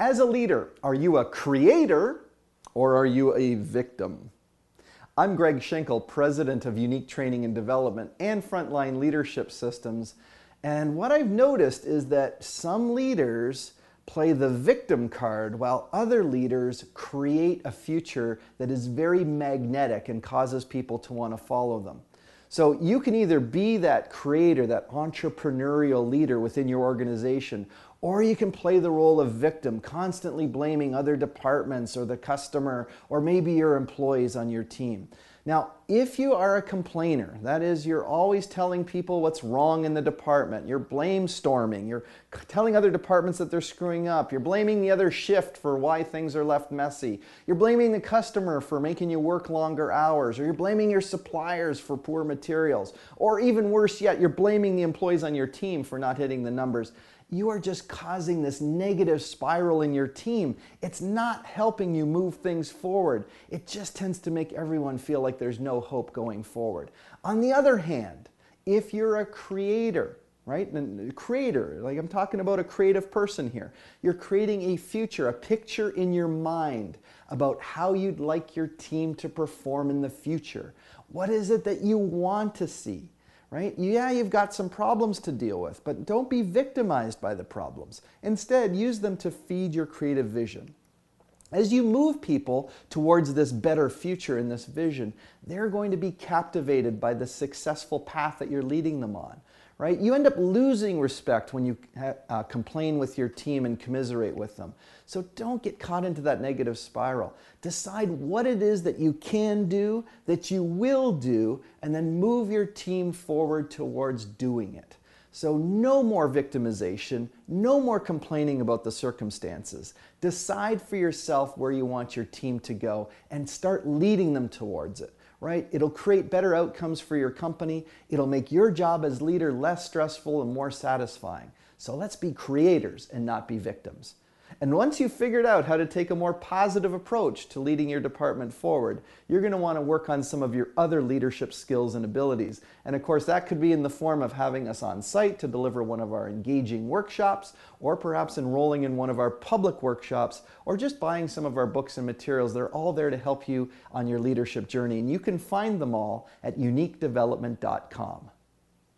As a leader, are you a creator or are you a victim? I'm Greg Schenkel, president of Unique Training and Development and Frontline Leadership Systems. And what I've noticed is that some leaders play the victim card while other leaders create a future that is very magnetic and causes people to want to follow them. So you can either be that creator, that entrepreneurial leader within your organization, or you can play the role of victim, constantly blaming other departments or the customer or maybe your employees on your team. Now, if you are a complainer, that is, you're always telling people what's wrong in the department, you're blame storming, you're telling other departments that they're screwing up, you're blaming the other shift for why things are left messy, you're blaming the customer for making you work longer hours, or you're blaming your suppliers for poor materials, or even worse yet, you're blaming the employees on your team for not hitting the numbers. You are just causing this negative spiral in your team. It's not helping you move things forward. It just tends to make everyone feel like there's no hope going forward. On the other hand, if you're a creator, right? A creator, like I'm talking about a creative person here. You're creating a future, a picture in your mind about how you'd like your team to perform in the future. What is it that you want to see? Right? Yeah, you've got some problems to deal with, but don't be victimized by the problems. Instead, use them to feed your creative vision. As you move people towards this better future in this vision, they're going to be captivated by the successful path that you're leading them on. Right? You end up losing respect when you complain with your team and commiserate with them. So don't get caught into that negative spiral. Decide what it is that you can do, that you will do, and then move your team forward towards doing it. So no more victimization, no more complaining about the circumstances. Decide for yourself where you want your team to go and start leading them towards it. Right? It'll create better outcomes for your company. It'll make your job as leader less stressful and more satisfying. So let's be creators and not be victims. And once you've figured out how to take a more positive approach to leading your department forward, you're going to want to work on some of your other leadership skills and abilities. And of course, that could be in the form of having us on site to deliver one of our engaging workshops, or perhaps enrolling in one of our public workshops, or just buying some of our books and materials. They're all there to help you on your leadership journey. And you can find them all at uniquedevelopment.com.